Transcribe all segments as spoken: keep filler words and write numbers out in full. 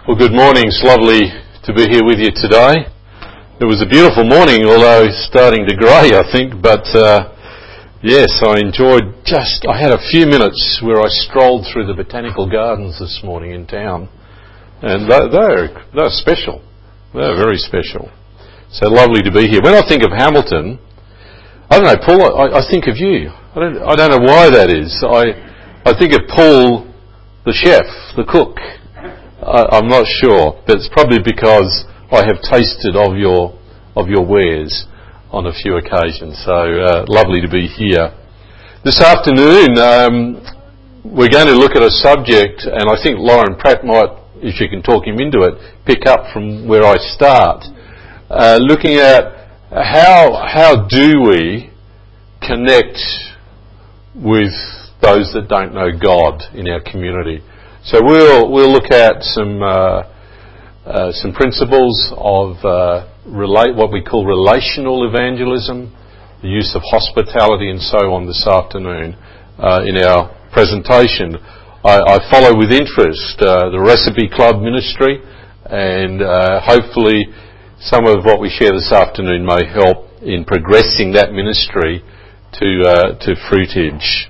Well, good morning. It's lovely to be here with you today. It was a beautiful morning, although starting to grey, I think. But uh, yes, I enjoyed just, I had a few minutes where I strolled through the botanical gardens this morning in town. And they're, they're, they're special. They're very special. So lovely to be here. When I think of Hamilton, I don't know, Paul, I, I think of you. I don't, I don't know why that is. I, I think of Paul, the chef, the cook. I, I'm not sure, but it's probably because I have tasted of your of your wares on a few occasions. So uh, lovely to be here. This afternoon, um, we're going to look at a subject, and I think Lauren Pratt might, if you can talk him into it, pick up from where I start. Uh, looking at how how do we connect with those that don't know God in our community. So we'll we'll look at some uh, uh, some principles of uh, relate what we call relational evangelism, the use of hospitality, and so on this afternoon uh, in our presentation. I, I follow with interest uh, the Recipe Club ministry, and uh, hopefully some of what we share this afternoon may help in progressing that ministry to uh, to fruitage.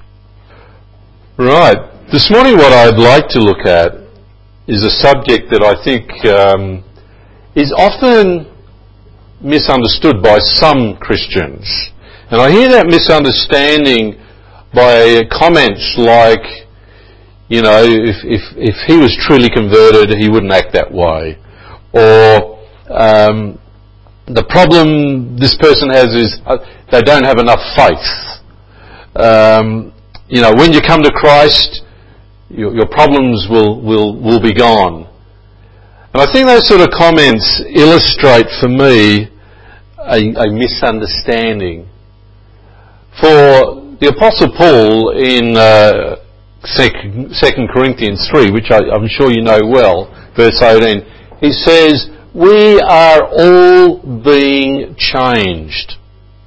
Right. This morning what I'd like to look at is a subject that I think um, is often misunderstood by some Christians. And I hear that misunderstanding by comments like, you know, if, if, if he was truly converted, he wouldn't act that way. Or um, the problem this person has is uh, they don't have enough faith. Um, you know, when you come to Christ, Your, your problems will, will, will be gone. And I think those sort of comments illustrate for me a, a misunderstanding. For the Apostle Paul in uh, Second Corinthians three, which I, I'm sure you know well, verse eighteen, he says, "We are all being changed."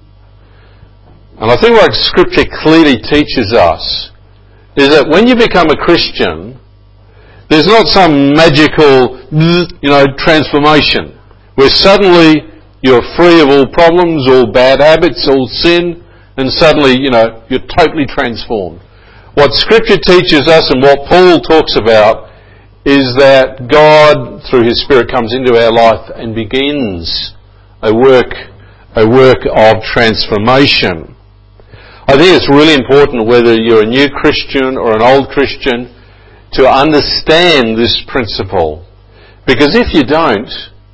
And I think what Scripture clearly teaches us is that when you become a Christian, there's not some magical, you know, transformation where suddenly you're free of all problems, all bad habits, all sin, and suddenly, you know, you're totally transformed. What Scripture teaches us and what Paul talks about is that God, through His Spirit, comes into our life and begins a work, a work of transformation. I think it's really important, whether you're a new Christian or an old Christian, to understand this principle. Because if you don't,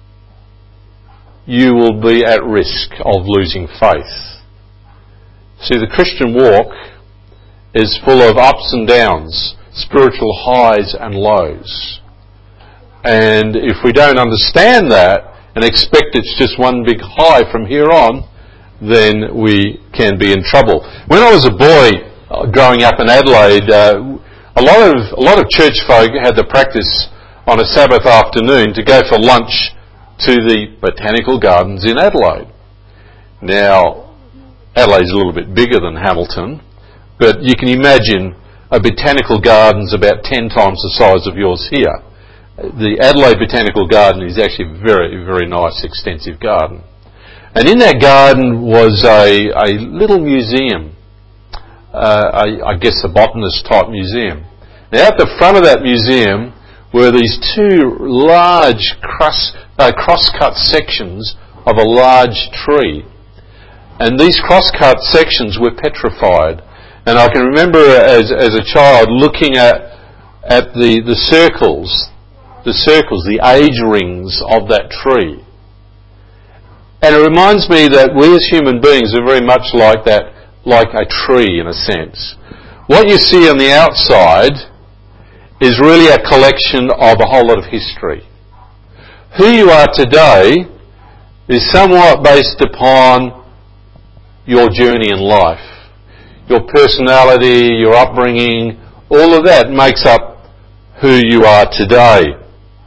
you will be at risk of losing faith. See, the Christian walk is full of ups and downs, spiritual highs and lows. And if we don't understand that and expect it's just one big high from here on, then we can be in trouble. When I was a boy uh, growing up in Adelaide, uh, a lot of a lot of church folk had the practice on a Sabbath afternoon to go for lunch to the botanical gardens in Adelaide. Now, Adelaide's a little bit bigger than Hamilton, but you can imagine a botanical garden's about ten times the size of yours here. The Adelaide Botanical Garden is actually a very, very nice, extensive garden. And in that garden was a, a little museum, uh, I, I guess a botanist-type museum. Now, at the front of that museum were these two large cross, uh, cross-cut sections of a large tree. And these cross-cut sections were petrified. And I can remember as, as a child looking at, at the, the circles, the circles, the age rings of that tree. And it reminds me that we as human beings are very much like that, like a tree in a sense. What you see on the outside is really a collection of a whole lot of history. Who you are today is somewhat based upon your journey in life. Your personality, your upbringing, all of that makes up who you are today.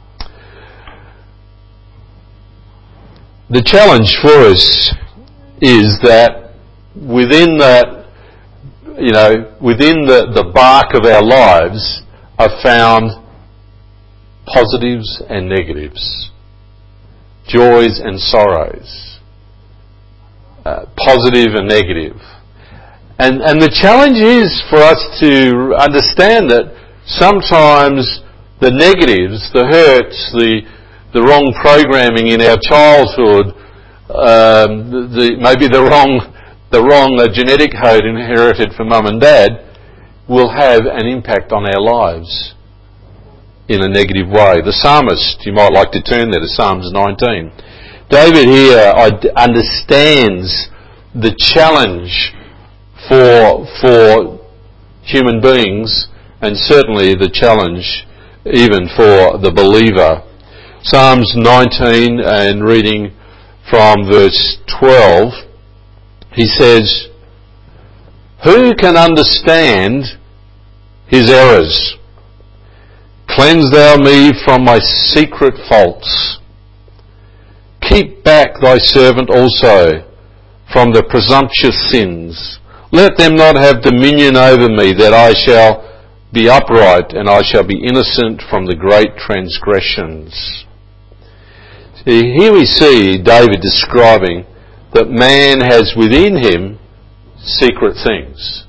The challenge for us is that within that, you know, within the, the bark of our lives are found positives and negatives, joys and sorrows, uh, positive and negative. And, and the challenge is for us to understand that sometimes the negatives, the hurts, the, the wrong programming in our childhood, um, the, the, maybe the wrong, the wrong uh, genetic code inherited from mum and dad, will have an impact on our lives in a negative way. The psalmist, you might like to turn there to Psalms nineteen. David here understands the challenge for for human beings, and certainly the challenge even for the believer. Psalms nineteen, and reading from verse twelve, he says, "Who can understand his errors? Cleanse thou me from my secret faults. Keep back thy servant also from the presumptuous sins. Let them not have dominion over me, that I shall be upright and I shall be innocent from the great transgressions." See, here we see David describing that man has within him secret things.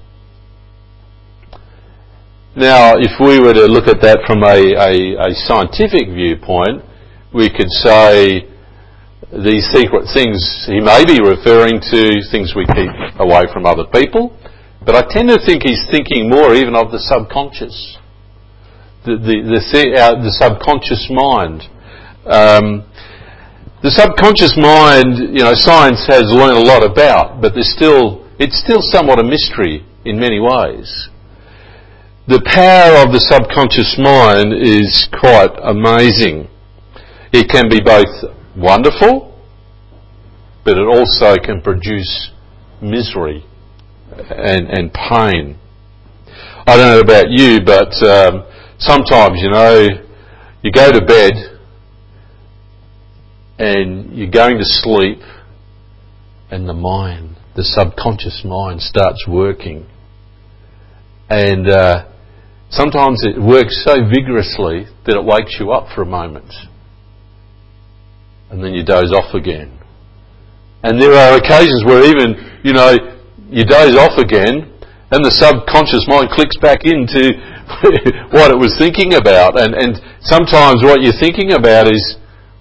Now, if we were to look at that from a, a, a scientific viewpoint, we could say these secret things, he may be referring to things we keep away from other people, but I tend to think he's thinking more even of the subconscious, the the the, uh, the subconscious mind. Um, the subconscious mind, you know, science has learned a lot about, but there's still it's still somewhat a mystery in many ways. The power of the subconscious mind is quite amazing. It can be both wonderful, but it also can produce misery and, and pain. I don't know about you, but um, sometimes, you know, you go to bed and you're going to sleep and the mind, the subconscious mind starts working. And uh, sometimes it works so vigorously that it wakes you up for a moment. And then you doze off again. And there are occasions where even, you know, you doze off again and the subconscious mind clicks back into what it was thinking about. And, and sometimes what you're thinking about is,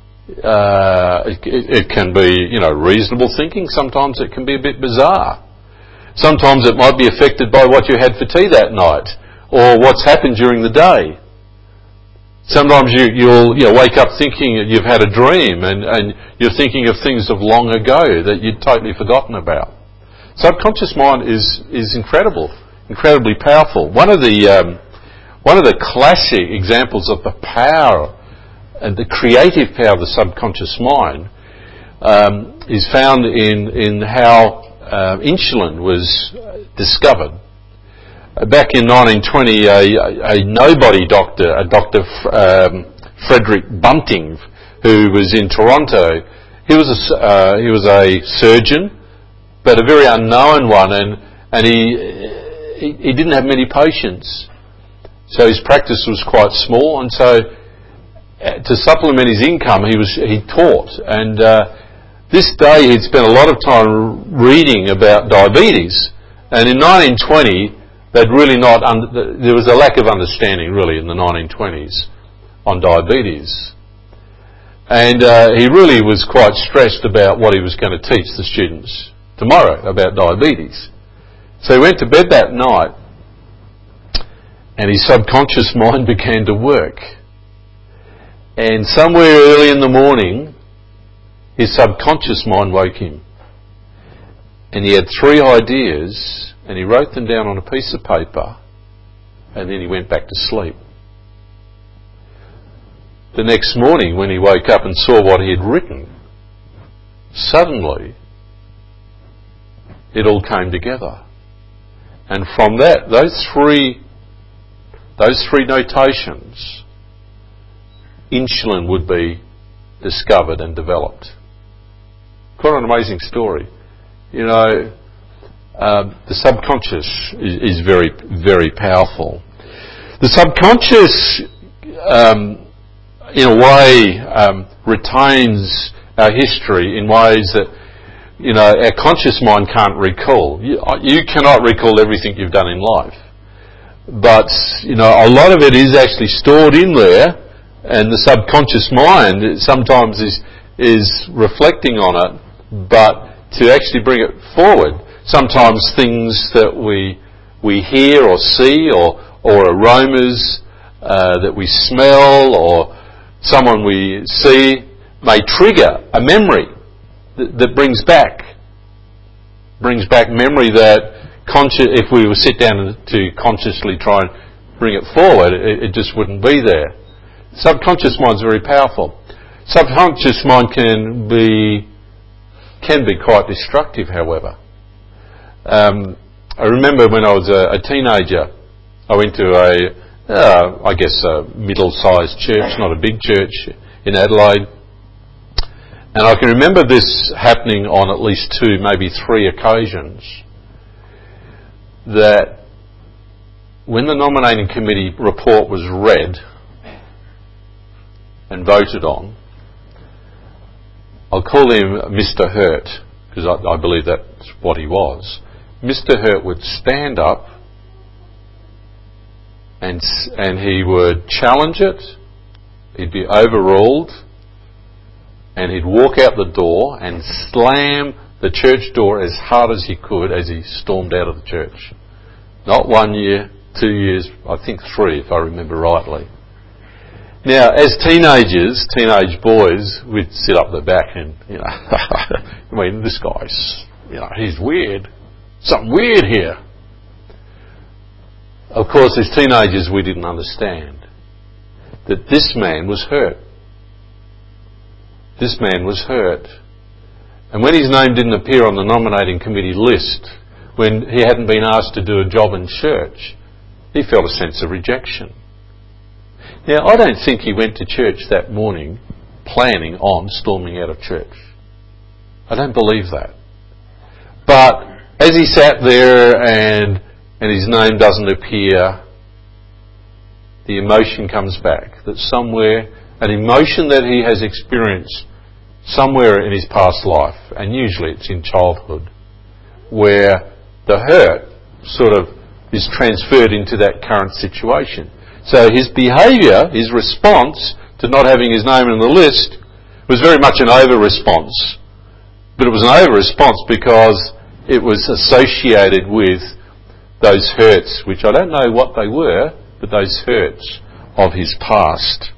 uh, it, it can be, you know, reasonable thinking. Sometimes it can be a bit bizarre. Sometimes it might be affected by what you had for tea that night or what's happened during the day. Sometimes you, you'll you know, wake up thinking that you've had a dream and, and you're thinking of things of long ago that you'd totally forgotten about. Subconscious mind is, is incredible, incredibly powerful. One of the um, one of the classic examples of the power and the creative power of the subconscious mind um, is found in in how uh, insulin was discovered. Back in nineteen twenty, a, a nobody doctor, a Doctor Um, Frederick Bunting, who was in Toronto, he was a, uh, he was a surgeon, but a very unknown one, and and he, he he didn't have many patients, so his practice was quite small, and so to supplement his income, he was he taught, and uh, this day he'd spent a lot of time reading about diabetes, and in nineteen twenty. They'd really not, under, there was a lack of understanding really in the nineteen twenties on diabetes. And uh, he really was quite stressed about what he was going to teach the students tomorrow about diabetes. So he went to bed that night and his subconscious mind began to work. And somewhere early in the morning, his subconscious mind woke him. And he had three ideas, and he wrote them down on a piece of paper, and then he went back to sleep. The next morning, when he woke up and saw what he had written, suddenly it all came together. And from that, those three, those three notations, insulin would be discovered and developed. Quite an amazing story. You know, Um, the subconscious is, is very, very powerful. The subconscious um, in a way, um, retains our history in ways that, you know, our conscious mind can't recall. You, you cannot recall everything you've done in life. But, you know, a lot of it is actually stored in there, and the subconscious mind sometimes is is reflecting on it, but to actually bring it forward, sometimes things that we we hear or see, or or aromas uh, that we smell, or someone we see may trigger a memory that, that brings back brings back memory that conscious, if we were sit down to consciously try and bring it forward, it, it just wouldn't be there. Subconscious mind's very powerful. Subconscious mind can be can be quite destructive, however. Um, I remember when I was a, a teenager, I went to a, uh, I guess, a middle-sized church, not a big church, in Adelaide. And I can remember this happening on at least two, maybe three occasions, that when the nominating committee report was read and voted on, I'll call him Mister Hurt, because I, I believe that's what he was. Mister Hurt would stand up and and he would challenge it, he'd be overruled, and he'd walk out the door and slam the church door as hard as he could as he stormed out of the church. Not one year, two years, I think three, if I remember rightly. Now, as teenagers, teenage boys, we'd sit up the back and, you know, I mean, this guy's, you know, he's weird. Something weird here. Of course, as teenagers, we didn't understand that this man was hurt. This man was hurt. And when his name didn't appear on the nominating committee list, when he hadn't been asked to do a job in church, he felt a sense of rejection. Now, I don't think he went to church that morning planning on storming out of church. I don't believe that. But as he sat there and and his name doesn't appear, the emotion comes back that somewhere, an emotion that he has experienced somewhere in his past life, and usually it's in childhood, where the hurt sort of is transferred into that current situation. So his behaviour, his response to not having his name in the list was very much an over-response. But it was an over-response because it was associated with those hurts, which I don't know what they were, but those hurts of his past.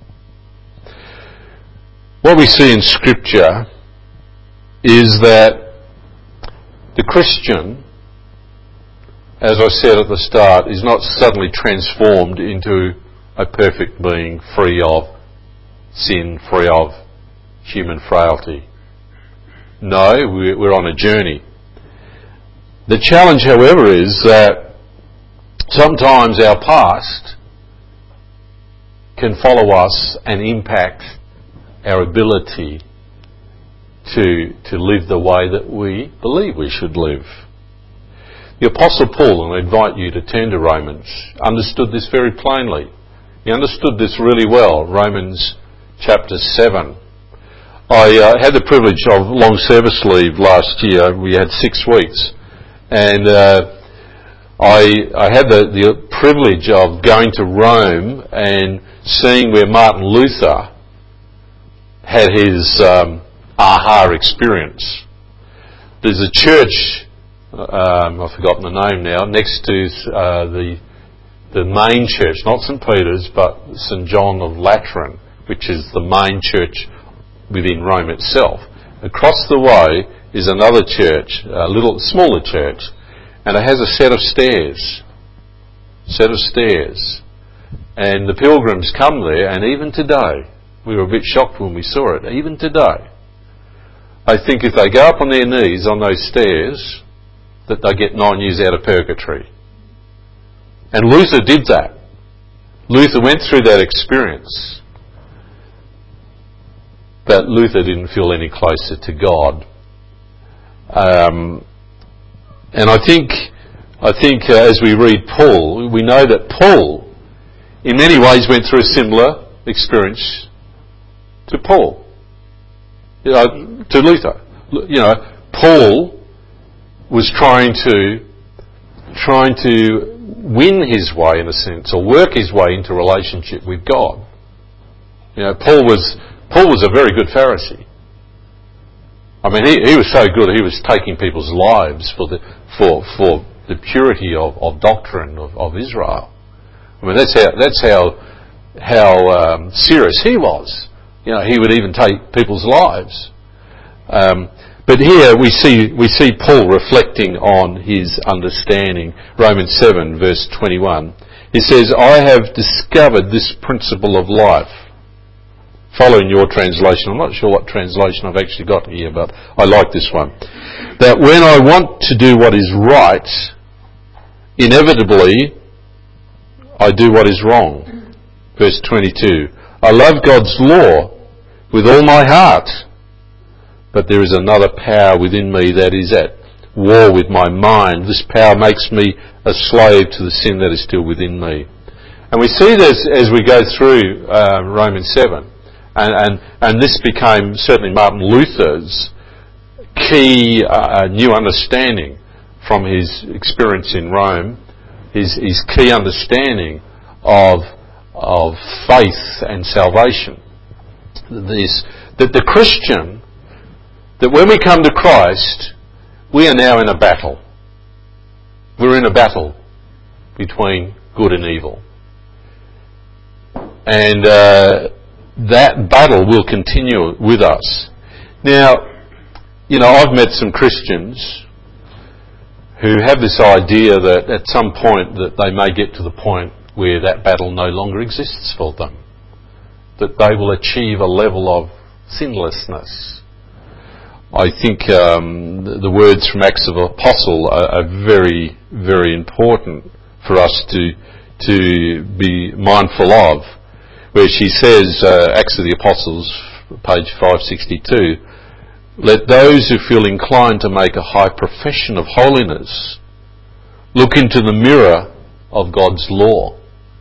What we see in Scripture is that the Christian, as I said at the start, is not suddenly transformed into a perfect being free of sin, free of human frailty. No, we're on a journey. The challenge, however, is that sometimes our past can follow us and impact our ability to, to live the way that we believe we should live. The Apostle Paul, and I invite you to turn to Romans, understood this very plainly. He understood this really well, Romans chapter seven. I uh, had the privilege of long service leave last year. We had six weeks. And uh, I, I had the, the privilege of going to Rome and seeing where Martin Luther had his um, aha experience. There's a church, Um, I've forgotten the name now, next to uh, the the main church, not Saint Peter's, but Saint John of Lateran, which is the main church within Rome itself. Across the way is another church, a little smaller church, and it has a set of stairs. Set of stairs. And the pilgrims come there, and even today, we were a bit shocked when we saw it, even today, I think if they go up on their knees on those stairs, that they get nine years out of purgatory. And Luther did that. Luther went through that experience. But Luther didn't feel any closer to God. Um, and I think, I think uh, as we read Paul, we know that Paul, in many ways, went through a similar experience to Paul, you know, to Luther. You know, Paul was trying to trying to win his way, in a sense, or work his way into relationship with God. You know, Paul was Paul was a very good Pharisee. I mean, he, he was so good, he was taking people's lives for the for for the purity of, of doctrine of, of Israel. I mean, that's how that's how how um, serious he was. You know, he would even take people's lives. Um, but here we see we see Paul reflecting on his understanding. Romans seven, verse twenty-one. He says, "I have discovered this principle of life." Following your translation, I'm not sure what translation I've actually got here, but I like this one. That when I want to do what is right, inevitably I do what is wrong. Verse twenty-two. I love God's law with all my heart, but there is another power within me that is at war with my mind. This power makes me a slave to the sin that is still within me. And we see this as we go through uh, Romans seven. And, and, and this became certainly Martin Luther's key uh, new understanding from his experience in Rome, his, his key understanding of, of faith and salvation. This, that the Christian, that when we come to Christ, we are now in a battle. We're in a battle between good and evil. And uh, that battle will continue with us. Now, you know, I've met some Christians who have this idea that at some point that they may get to the point where that battle no longer exists for them. That they will achieve a level of sinlessness. I think um, the, the words from Acts of the Apostle are, are very, very important for us to to be mindful of. Where she says, uh, Acts of the Apostles, page five sixty-two, let those who feel inclined to make a high profession of holiness look into the mirror of God's law.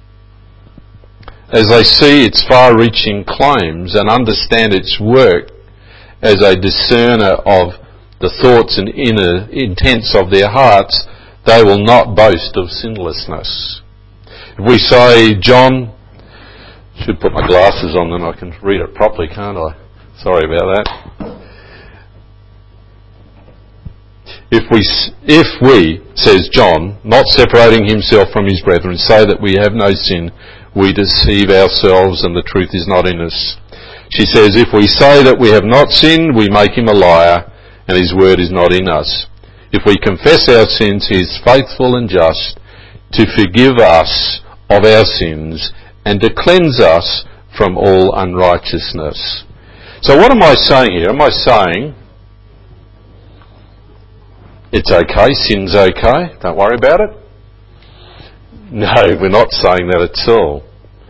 As they see its far-reaching claims and understand its work as a discerner of the thoughts and inner intents of their hearts, they will not boast of sinlessness. If we say, John, should put my glasses on, then I can read it properly, can't I? Sorry about that. If we, if we, says John, not separating himself from his brethren, say that we have no sin, we deceive ourselves and the truth is not in us. She says, if we say that we have not sinned, we make him a liar and his word is not in us. If we confess our sins, he is faithful and just to forgive us of our sins and to cleanse us from all unrighteousness. So what am I saying here? Am I saying it's okay, sin's okay, don't worry about it? No, we're not saying that at all.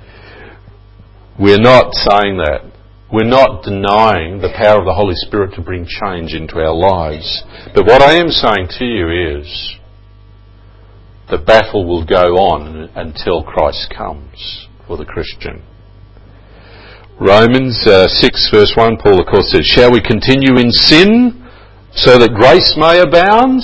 We're not saying that. We're not denying the power of the Holy Spirit to bring change into our lives. But what I am saying to you is the battle will go on until Christ comes for the Christian. Romans uh, six verse one, Paul of course says, shall we continue in sin so that grace may abound?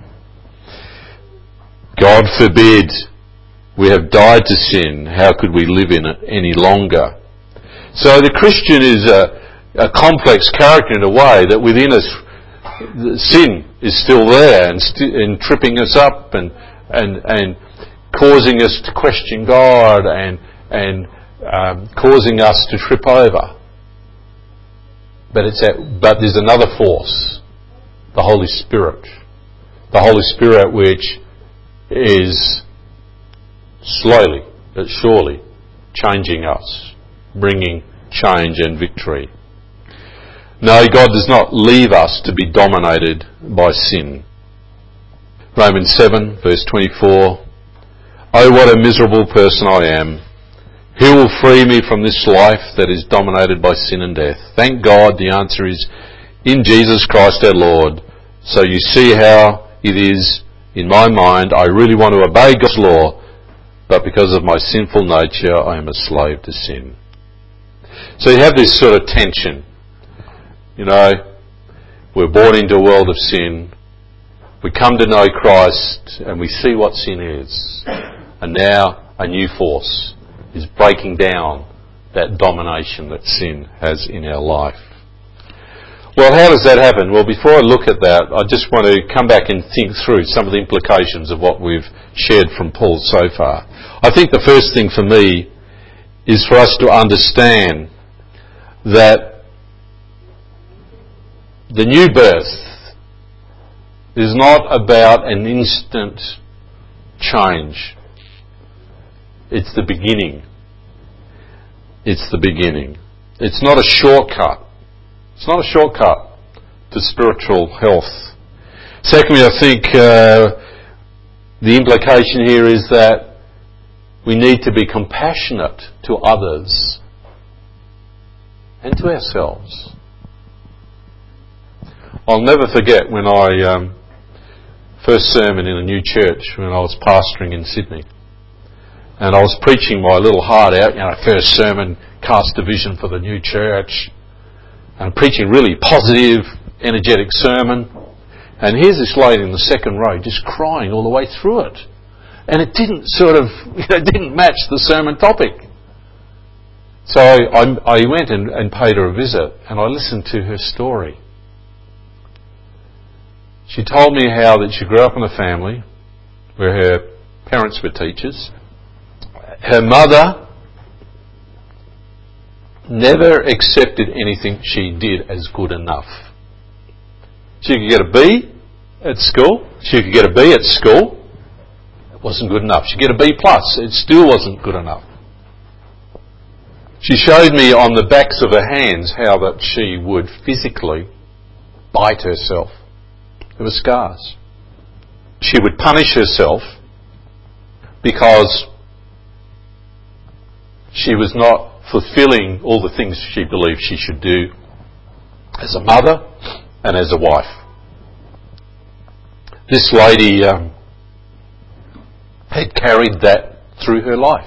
God forbid. We have died to sin. How could we live in it any longer? So the Christian is a, a complex character in a way that within us sin is still there and, st- and tripping us up and, and, and causing us to question God and, and um, causing us to trip over. But, it's at, but there's another force, the Holy Spirit. The Holy Spirit which is slowly but surely changing us, bringing change and victory. No, God does not leave us to be dominated by sin. Romans seven verse twenty-four, oh, what a miserable person I am. Who will free me from this life that is dominated by sin and death? Thank God the answer is in Jesus Christ our Lord. So you see how it is in my mind. I really want to obey God's law, but because of my sinful nature I am a slave to sin. So you have this sort of tension. You know, we're born into a world of sin. We come to know Christ and we see what sin is. And now a new force is breaking down that domination that sin has in our life. Well, how does that happen? Well, before I look at that, I just want to come back and think through some of the implications of what we've shared from Paul so far. I think the first thing for me is for us to understand that the new birth is not about an instant change. It's the beginning. It's the beginning. It's not a shortcut. It's not a shortcut to spiritual health. Secondly, I think uh, the implication here is that we need to be compassionate to others and to ourselves. I'll never forget when I um, first sermon in a new church when I was pastoring in Sydney, and I was preaching my little heart out. You know, first sermon, cast a vision for the new church. And preaching really positive, energetic sermon. And here's this lady in the second row just crying all the way through it. And it didn't sort of, you know, didn't match the sermon topic. So I, I went and, and paid her a visit and I listened to her story. She told me how that she grew up in a family where her parents were teachers. Her mother never accepted anything she did as good enough. She could get a B at school. She could get a B at school. It wasn't good enough. She could get a B plus. It still wasn't good enough. She showed me on the backs of her hands how that she would physically bite herself. There were scars. She would punish herself because she was not fulfilling all the things she believed she should do as a mother and as a wife. This lady um, had carried that through her life.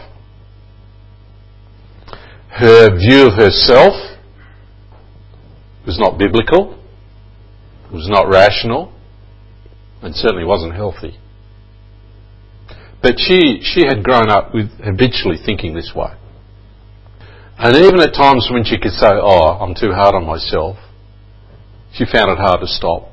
Her view of herself was not biblical, was not rational, and certainly wasn't healthy. But she, she had grown up with habitually thinking this way. And even at times when she could say, oh, I'm too hard on myself, she found it hard to stop.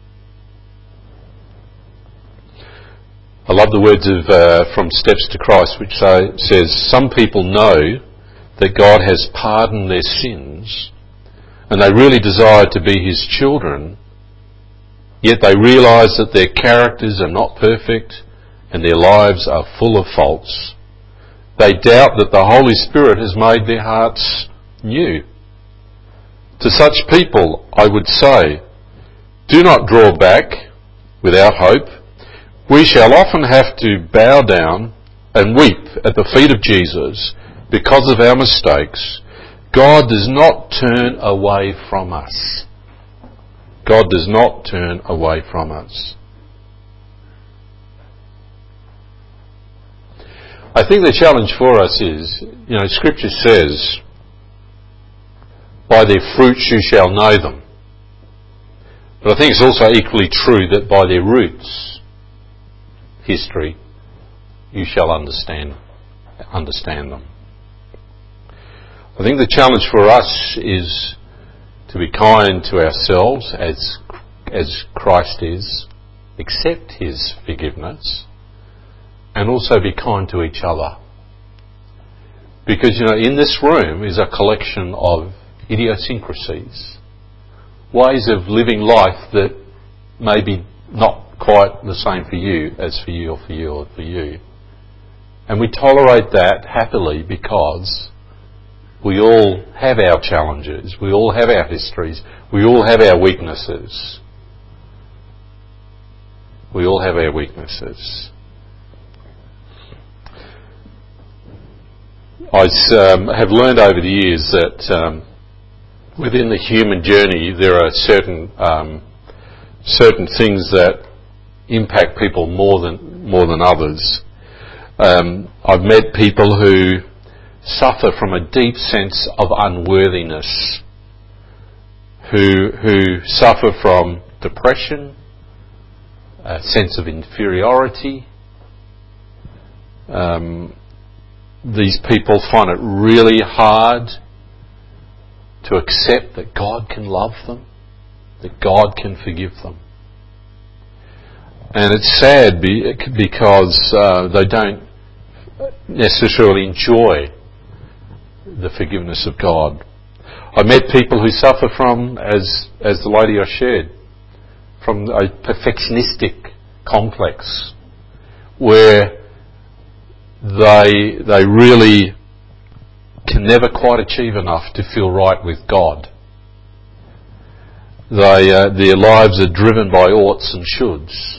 I love the words of uh, from Steps to Christ, which say, says, some people know that God has pardoned their sins and they really desire to be His children, yet they realise that their characters are not perfect and their lives are full of faults. They doubt that the Holy Spirit has made their hearts new. To such people, I would say, do not draw back without hope. We shall often have to bow down and weep at the feet of Jesus because of our mistakes. God does not turn away from us. God does not turn away from us. I think the challenge for us is, you know, Scripture says, by their fruits you shall know them. But I think it's also equally true that by their roots, history, you shall understand, understand them. I think the challenge for us is to be kind to ourselves as, as Christ is, accept His forgiveness, and also be kind to each other. Because, you know, in this room is a collection of idiosyncrasies, ways of living life that may be not quite the same for you as for you or for you or for you. And we tolerate that happily because we all have our challenges, we all have our histories, we all have our weaknesses. We all have our weaknesses. I um, have learned over the years that um, within the human journey there are certain um, certain things that impact people more than more than others. Um, I've met people who suffer from a deep sense of unworthiness, who who suffer from depression, a sense of inferiority. Um, these people find it really hard to accept that God can love them, that God can forgive them. And it's sad be, because uh, they don't necessarily enjoy the forgiveness of God. I met people who suffer from, as as the lady I shared, from a perfectionistic complex, where they they really can never quite achieve enough to feel right with God. They uh, their lives are driven by oughts and shoulds,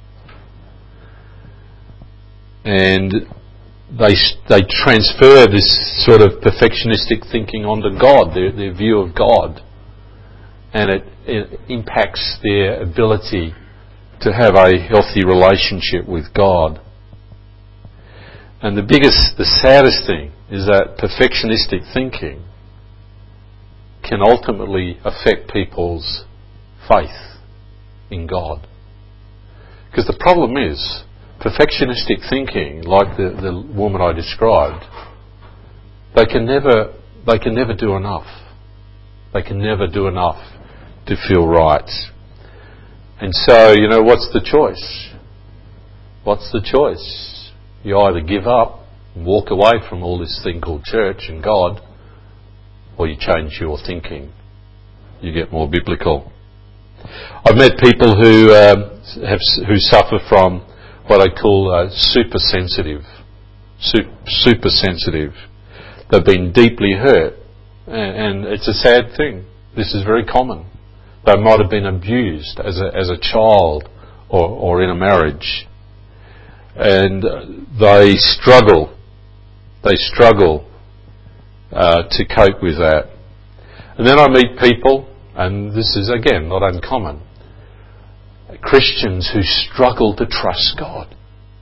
and they they transfer this sort of perfectionistic thinking onto God, their their view of God, and it, it impacts their ability to have a healthy relationship with God. And the biggest, the saddest thing is that perfectionistic thinking can ultimately affect people's faith in God. Because the problem is, perfectionistic thinking, like the, the woman I described, they can never they can never do enough. They can never do enough to feel right. And so, you know, what's the choice? What's the choice? You either give up and walk away from all this thing called church and God, or you change your thinking. You get more biblical. I've met people who um, have who suffer from what I call uh, super sensitive. Super, super sensitive. They've been deeply hurt, and, and it's a sad thing. This is very common. They might have been abused as a as a child or, or in a marriage, and they struggle. They struggle uh, to cope with that. And then I meet people, and this is again not uncommon, Christians who struggle to trust God.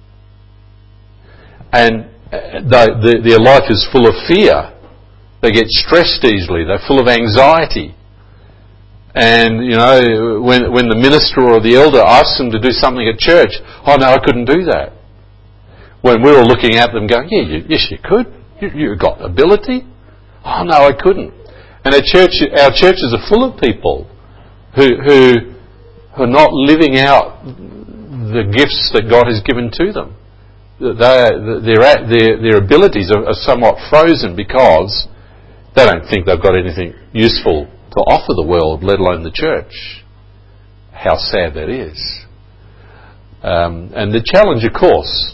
And they, they, their life is full of fear. They get stressed easily. They're full of anxiety. And, you know, when when the minister or the elder asks them to do something at church, oh no, I couldn't do that. When we're all looking at them going, yeah, you, yes you could. You, you've got ability. Oh no, I couldn't. And our church, our churches are full of people who who who are not living out the gifts that God has given to them. Their their their abilities are, are somewhat frozen because they don't think they've got anything useful to offer the world, let alone the church. How sad that is. Um, and the challenge, of course,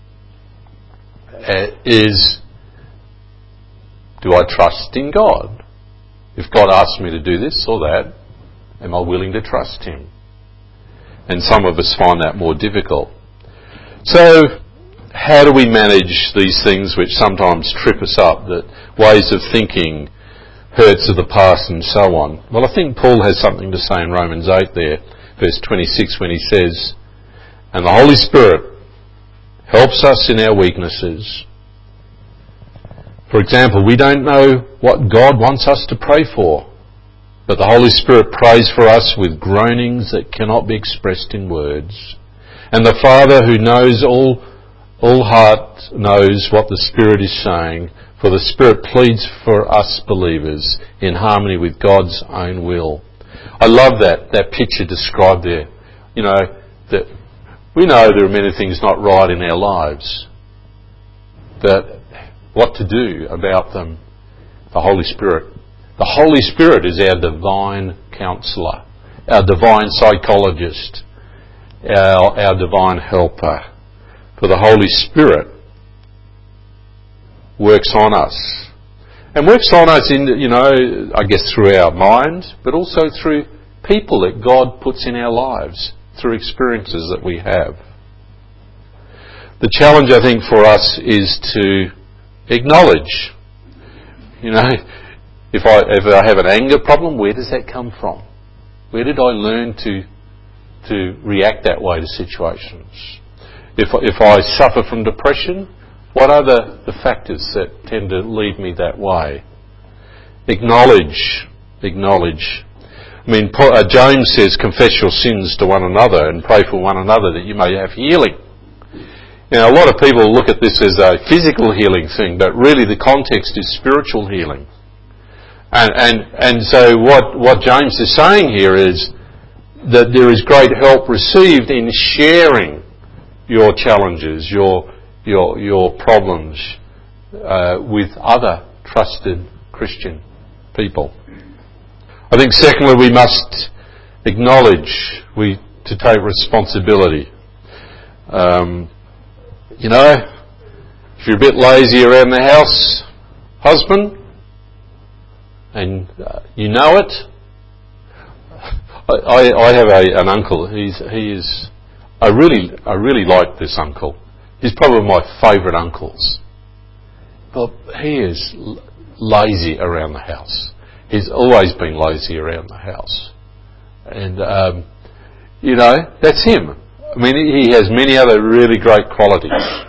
uh, is: do I trust in God? If God asks me to do this or that, am I willing to trust Him? And some of us find that more difficult. So, how do we manage these things which sometimes trip us up, that ways of thinking, hurts of the past and so on? Well, I think Paul has something to say in Romans eight there, verse twenty-six, when he says, and the Holy Spirit helps us in our weaknesses. For example, we don't know what God wants us to pray for, but the Holy Spirit prays for us with groanings that cannot be expressed in words. And the Father who knows all, all heart knows what the Spirit is saying, for the Spirit pleads for us believers in harmony with God's own will. I love that, that picture described there. You know, that we know there are many things not right in our lives, but what to do about them? The Holy Spirit. The Holy Spirit is our divine counsellor, our divine psychologist, our, our divine helper. For the Holy Spirit works on us. And works on us in, you know, I guess through our mind, but also through people that God puts in our lives, through experiences that we have. The challenge, I think, for us is to acknowledge, you know, if I if I have an anger problem, where does that come from? Where did I learn to to react that way to situations? If if I suffer from depression, What are the, the factors that tend to lead me that way? Acknowledge. Acknowledge. I mean, uh, James says, confess your sins to one another and pray for one another that you may have healing. Now, a lot of people look at this as a physical healing thing, but really the context is spiritual healing. And, and, and so what, what James is saying here is that there is great help received in sharing your challenges, your, your, your problems uh, with other trusted Christian people. I think secondly, we must acknowledge we to take responsibility. Um, you know, if you're a bit lazy around the house, husband, and uh, you know it. I, I have a, an uncle. He's he is. I really I really like this uncle. He's probably my favourite uncles. But he is l- lazy around the house. He's always been lazy around the house, and um, you know that's him. I mean, he has many other really great qualities.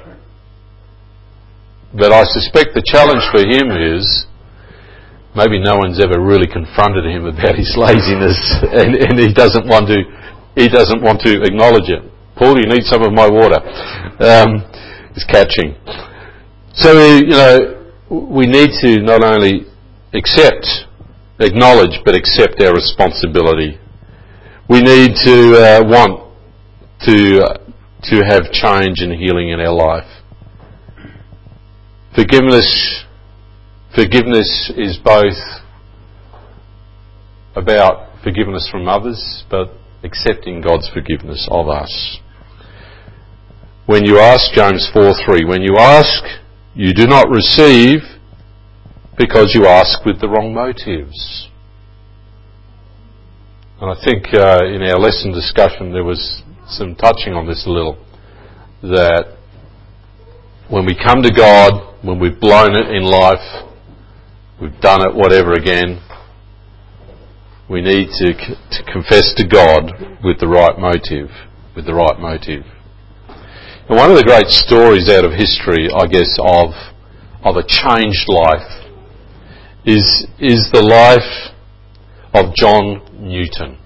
But I suspect the challenge for him is maybe no one's ever really confronted him about his laziness, and, and he doesn't want to. He doesn't want to acknowledge it. Paul, you need some of my water. Um, he's catching. So you know, we need to not only accept, acknowledge, but accept our responsibility. We need to uh, want to uh, to have change and healing in our life. Forgiveness. Forgiveness is both about forgiveness from others, but accepting God's forgiveness of us. When you ask, James four three, when you ask, you do not receive because you ask with the wrong motives. And I think uh, in our lesson discussion there was some touching on this a little, that when we come to God, when we've blown it in life, we've done it, whatever again, we need to, to confess to God with the right motive, with the right motive. And one of the great stories out of history, I guess, of of a changed life is is the life of John Newton.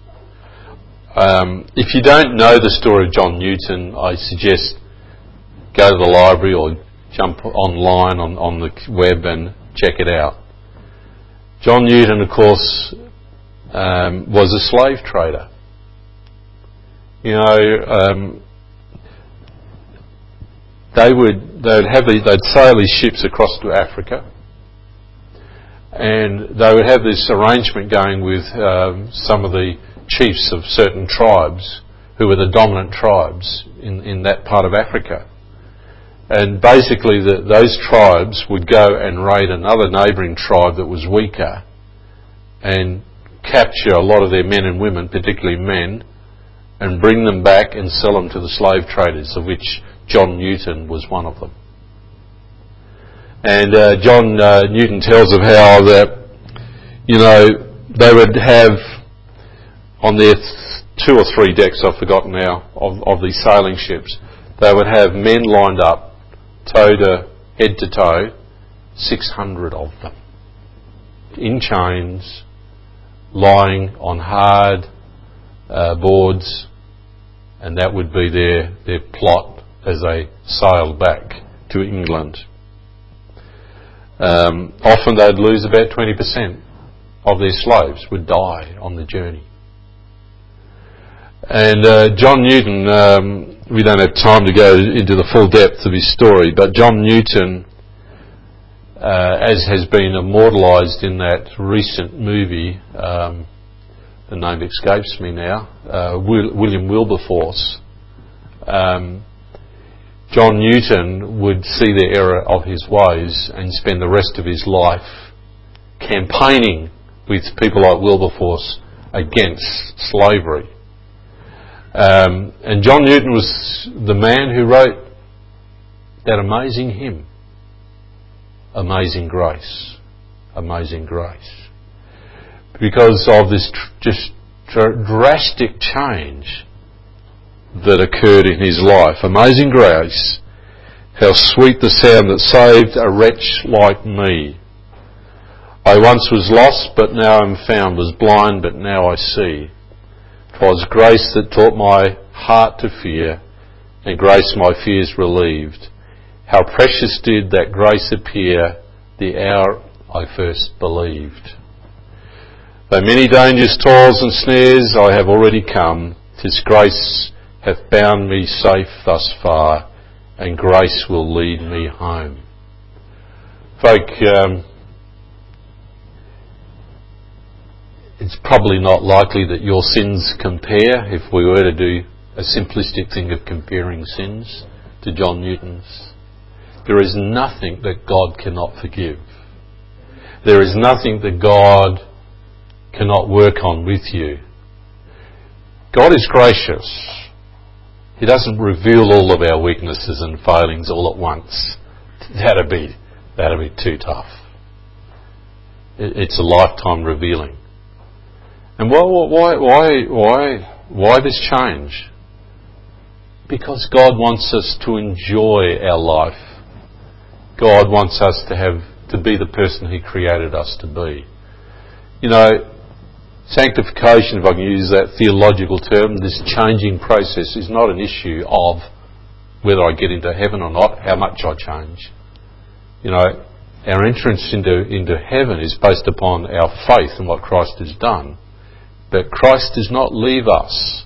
Um, if you don't know the story of John Newton, I suggest go to the library or jump online on, on the web and check it out. John Newton, of course, um, was a slave trader. You know, um, they would they would have these, they'd sail these ships across to Africa, and they would have this arrangement going with um, some of the chiefs of certain tribes who were the dominant tribes in, in that part of Africa. And basically the, those tribes would go and raid another neighbouring tribe that was weaker and capture a lot of their men and women, particularly men, and bring them back and sell them to the slave traders, of which John Newton was one of them. And uh, John uh, Newton tells of how that, you know, they would have on their th- two or three decks, I've forgotten now, of, of these sailing ships, they would have men lined up, toe to head to toe, six hundred of them, in chains, lying on hard uh, boards, and that would be their, their plot as they sailed back to England. Um, often they'd lose about twenty percent of their slaves would die on the journey. And uh, John Newton, um, we don't have time to go into the full depth of his story, but John Newton, uh, as has been immortalised in that recent movie, um, the name escapes me now, uh, Will, William Wilberforce, um, John Newton would see the error of his ways and spend the rest of his life campaigning with people like Wilberforce against slavery. Um, and John Newton was the man who wrote that amazing hymn, Amazing Grace, Amazing Grace. Because of this tr- just dr- drastic change that occurred in his life. Amazing grace, How sweet the sound that saved a wretch like me. I once was lost, but now am found, was blind, but now I see. 'Twas grace that taught my heart to fear, and grace my fears relieved. How precious did that grace appear the hour I first believed. Though many dangers, toils and snares I have already come, 'tis grace hath bound me safe thus far, and grace will lead me home. Folk, um, it's probably not likely that your sins compare, if we were to do a simplistic thing of comparing sins to John Newton's. There is nothing that God cannot forgive. There is nothing that God cannot work on with you. God is gracious. He doesn't reveal all of our weaknesses and failings all at once. That'd be, that'd be too tough. It's a lifetime revealing. And why, why, why, why, why this change? Because God wants us to enjoy our life. God wants us to have, to be the person He created us to be. You know, sanctification, if I can use that theological term, this changing process is not an issue of whether I get into heaven or not, how much I change. You know, our entrance into, into heaven is based upon our faith in what Christ has done. But Christ does not leave us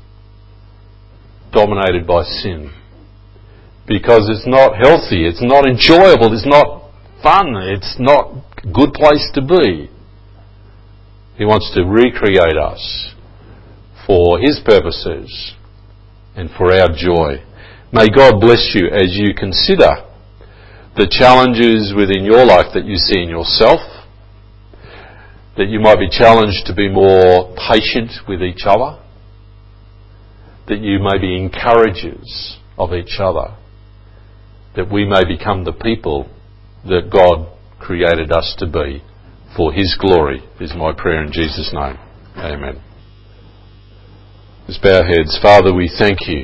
dominated by sin. Because it's not healthy, it's not enjoyable, it's not fun, it's not a good place to be. He wants to recreate us for His purposes and for our joy. May God bless you as you consider the challenges within your life that you see in yourself, that you might be challenged to be more patient with each other, that you may be encouragers of each other, that we may become the people that God created us to be. For His glory is my prayer in Jesus' name. Amen. Let's bow our heads. Father, we thank You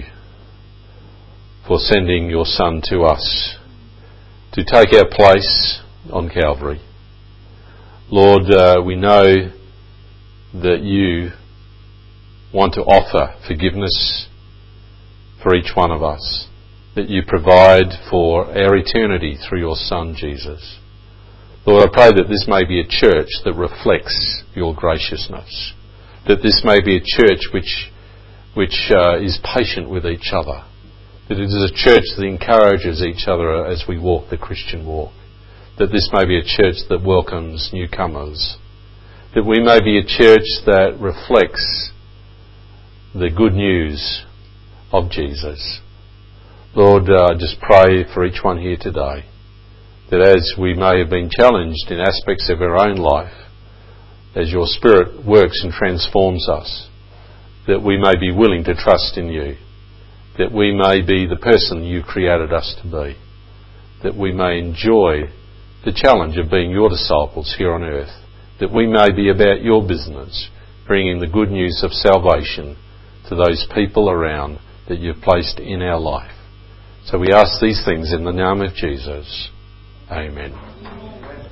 for sending Your Son to us to take our place on Calvary. Lord, uh, we know that You want to offer forgiveness for each one of us, that You provide for our eternity through Your Son, Jesus. Lord, I pray that this may be a church that reflects Your graciousness, that this may be a church which which uh, is patient with each other, that it is a church that encourages each other as we walk the Christian walk, that this may be a church that welcomes newcomers, that we may be a church that reflects the good news of Jesus. Lord, I uh, just pray for each one here today, that as we may have been challenged in aspects of our own life, as Your Spirit works and transforms us, that we may be willing to trust in You, that we may be the person You created us to be, that we may enjoy the challenge of being Your disciples here on earth, that we may be about Your business, bringing the good news of salvation to those people around that You've placed in our life. So we ask these things in the name of Jesus. Amen.